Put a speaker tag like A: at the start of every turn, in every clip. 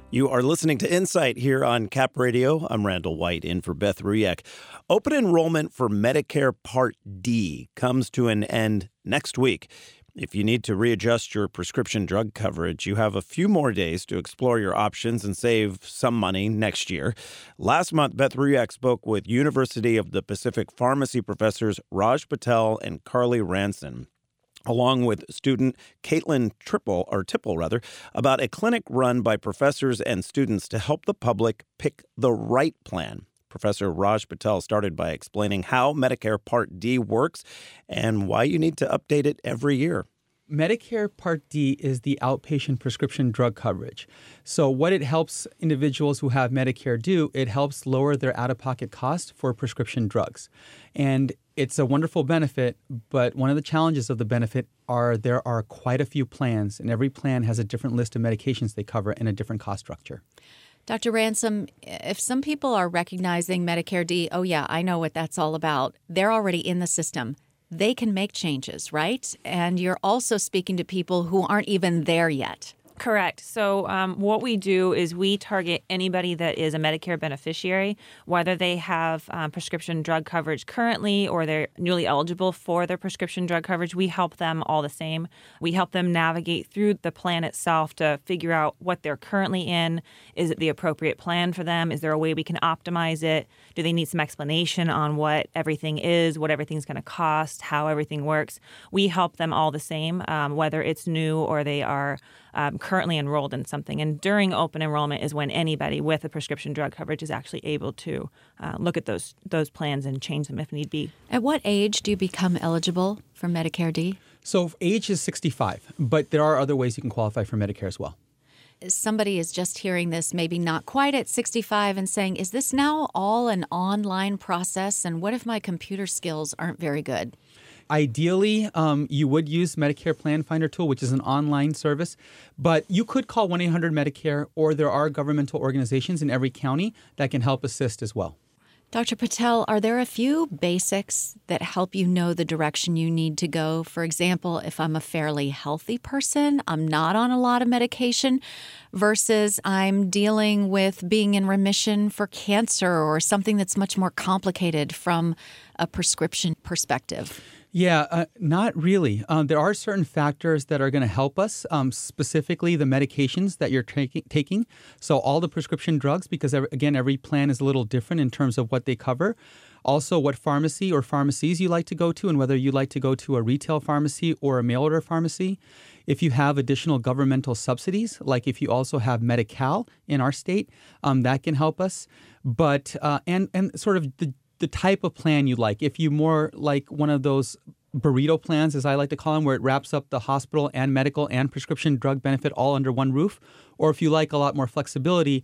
A: You are listening to Insight here on Cap Radio. I'm Randall White in for Beth Ruyak. Open enrollment for Medicare Part D comes to an end next week. If you need to readjust your prescription drug coverage, you have a few more days to explore your options and save some money next year. Last month, Beth Ruyak spoke with University of the Pacific pharmacy professors Raj Patel and Carly Ranson, along with student Caitlin Tipple, about a clinic run by professors and students to help the public pick the right plan. Professor Raj Patel started by explaining how Medicare Part D works and why you need to update it every year.
B: Medicare Part D is the outpatient prescription drug coverage. So what it helps individuals who have Medicare do, it helps lower their out-of-pocket cost for prescription drugs. And it's a wonderful benefit, but one of the challenges of the benefit are there are quite a few plans, and every plan has a different list of medications they cover and a different cost structure.
C: Dr. Ransom, if some people are recognizing Medicare D, oh yeah, I know what that's all about, they're already in the system. They can make changes, right? And you're also speaking to people who aren't even there yet.
D: Correct. So what we do is we target anybody that is a Medicare beneficiary, whether they have prescription drug coverage currently or they're newly eligible for their prescription drug coverage. We help them all the same. We help them navigate through the plan itself to figure out what they're currently in. Is it the appropriate plan for them? Is there a way we can optimize it? Do they need some explanation on what everything is, what everything's going to cost, how everything works? We help them all the same, whether it's new or they are currently enrolled in something. And during open enrollment is when anybody with a prescription drug coverage is actually able to look at those plans and change them if need be.
C: At what age do you become eligible for Medicare D?
B: So age is 65, but there are other ways you can qualify for Medicare as well.
C: Somebody is just hearing this, maybe not quite at 65, and saying, is this now all an online process? And what if my computer skills aren't very good?
B: Ideally, you would use Medicare Plan Finder tool, which is an online service, but you could call 1-800-MEDICARE, or there are governmental organizations in every county that can help assist as well.
C: Dr. Patel, are there a few basics that help you know the direction you need to go? For example, if I'm a fairly healthy person, I'm not on a lot of medication, versus I'm dealing with being in remission for cancer or something that's much more complicated from a prescription perspective.
B: Yeah, not really. There are certain factors that are going to help us, specifically the medications that you're taking. So all the prescription drugs, because again, every plan is a little different in terms of what they cover. Also, what pharmacy or pharmacies you like to go to, and whether you like to go to a retail pharmacy or a mail-order pharmacy. If you have additional governmental subsidies, like if you also have Medi-Cal in our state, that can help us. But and sort of the type of plan you like. If you more like one of those burrito plans, as I like to call them, where it wraps up the hospital and medical and prescription drug benefit all under one roof, or if you like a lot more flexibility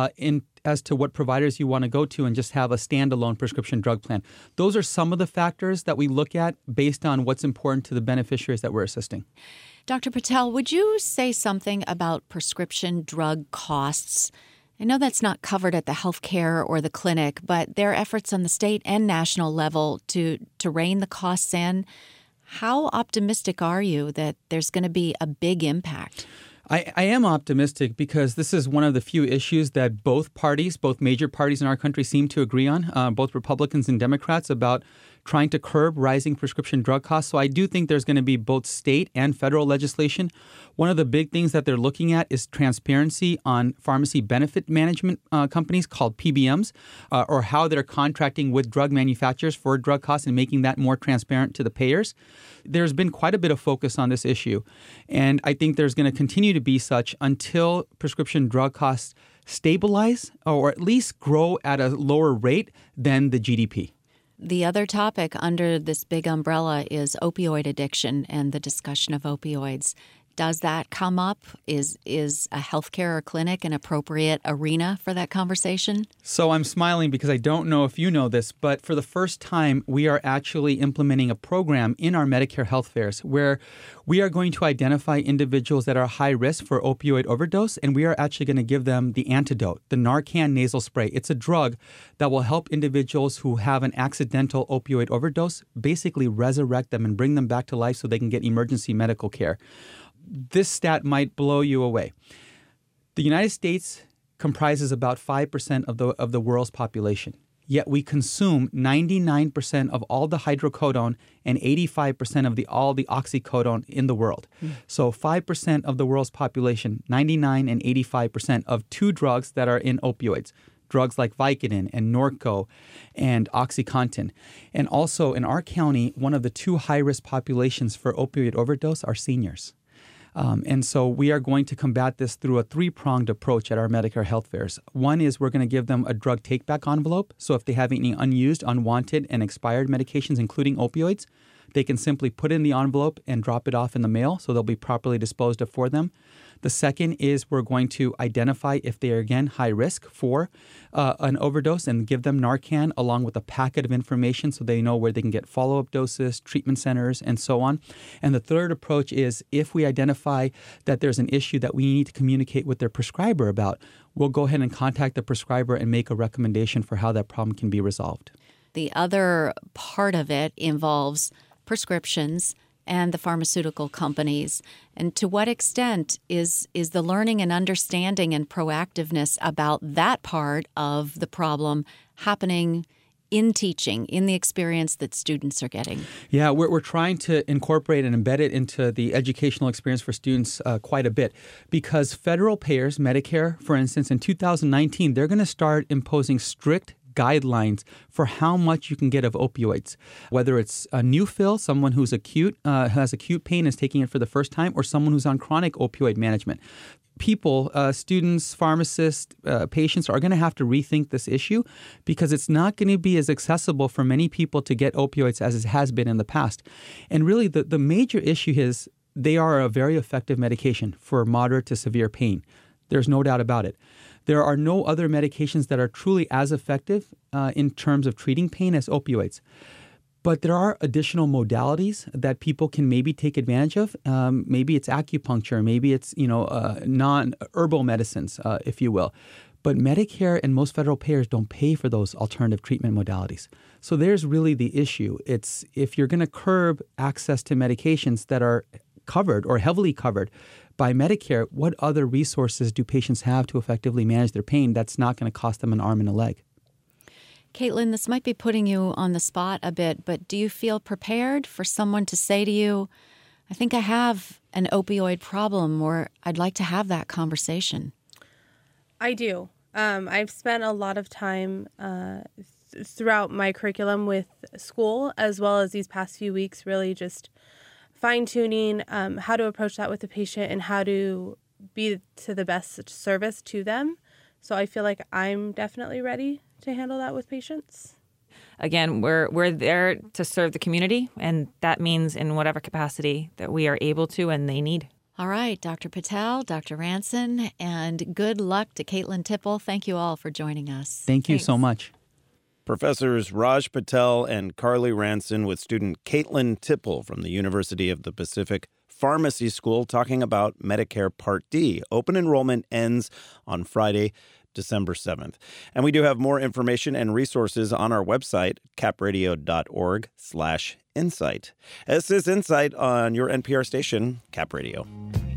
B: as to what providers you want to go to and just have a standalone prescription drug plan. Those are some of the factors that we look at based on what's important to the beneficiaries that we're assisting.
C: Dr. Patel, would you say something about prescription drug costs? I know that's not covered at the healthcare or the clinic, but there are efforts on the state and national level to rein the costs in. How optimistic are you that there's going to be a big impact?
B: I am optimistic because this is one of the few issues that both major parties in our country seem to agree on, both Republicans and Democrats, about trying to curb rising prescription drug costs. So I do think there's going to be both state and federal legislation. One of the big things that they're looking at is transparency on pharmacy benefit management companies called PBMs, or how they're contracting with drug manufacturers for drug costs and making that more transparent to the payers. There's been quite a bit of focus on this issue, and I think there's going to continue to be such until prescription drug costs stabilize or at least grow at a lower rate than the GDP.
C: The other topic under this big umbrella is opioid addiction and the discussion of opioids. Does that come up? Is a healthcare or clinic an appropriate arena for that conversation?
B: So I'm smiling because I don't know if you know this, but for the first time, we are actually implementing a program in our Medicare health fairs where we are going to identify individuals that are high risk for opioid overdose, and we are actually going to give them the antidote, the Narcan nasal spray. It's a drug that will help individuals who have an accidental opioid overdose basically resurrect them and bring them back to life so they can get emergency medical care. This stat might blow you away. The United States comprises about 5% of the world's population. Yet we consume 99% of all the hydrocodone and 85% of all the oxycodone in the world. So 5% of the world's population, 99 and 85% of two drugs that are in opioids, drugs like Vicodin and Norco and OxyContin. And also in our county, one of the two high-risk populations for opioid overdose are seniors. And so we are going to combat this through a three-pronged approach at our Medicare health fairs. One is we're going to give them a drug take-back envelope. So if they have any unused, unwanted, and expired medications, including opioids, they can simply put in the envelope and drop it off in the mail, so they'll be properly disposed of for them. The second is we're going to identify if they are, again, high risk for an overdose and give them Narcan along with a packet of information so they know where they can get follow-up doses, treatment centers, and so on. And the third approach is if we identify that there's an issue that we need to communicate with their prescriber about, we'll go ahead and contact the prescriber and make a recommendation for how that problem can be resolved.
C: The other part of it involves prescriptions and the pharmaceutical companies. And to what extent is the learning and understanding and proactiveness about that part of the problem happening in teaching, in the experience that students are getting?
B: Yeah, we're trying to incorporate and embed it into the educational experience for students quite a bit because federal payers, Medicare, for instance, in 2019, they're going to start imposing strict guidelines for how much you can get of opioids, whether it's a new fill, someone who's acute, has acute pain, is taking it for the first time, or someone who's on chronic opioid management. People, students, pharmacists, patients are going to have to rethink this issue because it's not going to be as accessible for many people to get opioids as it has been in the past. And really, the major issue is they are a very effective medication for moderate to severe pain. There's no doubt about it. There are no other medications that are truly as effective in terms of treating pain as opioids. But there are additional modalities that people can maybe take advantage of. Maybe it's acupuncture, maybe it's non-herbal medicines, if you will. But Medicare and most federal payers don't pay for those alternative treatment modalities. So there's really the issue. It's if you're going to curb access to medications that are covered or heavily covered by Medicare, what other resources do patients have to effectively manage their pain that's not going to cost them an arm and a leg?
C: Caitlin, this might be putting you on the spot a bit, but do you feel prepared for someone to say to you, I think I have an opioid problem, or I'd like to have that conversation?
E: I do. I've spent a lot of time throughout my curriculum with school, as well as these past few weeks, really just fine-tuning how to approach that with the patient and how to be to the best service to them. So I feel like I'm definitely ready to handle that with patients.
D: Again, we're there to serve the community, and that means in whatever capacity that we are able to and they need.
C: All right, Dr. Patel, Dr. Ranson, and good luck to Caitlin Tipple. Thank you all for joining us.
B: Thank you so much.
A: Professors Raj Patel and Carly Ranson with student Caitlin Tipple from the University of the Pacific Pharmacy School talking about Medicare Part D. Open enrollment ends on Friday, December 7th. And we do have more information and resources on our website, capradio.org/insight. This is Insight on your NPR station, Cap Radio.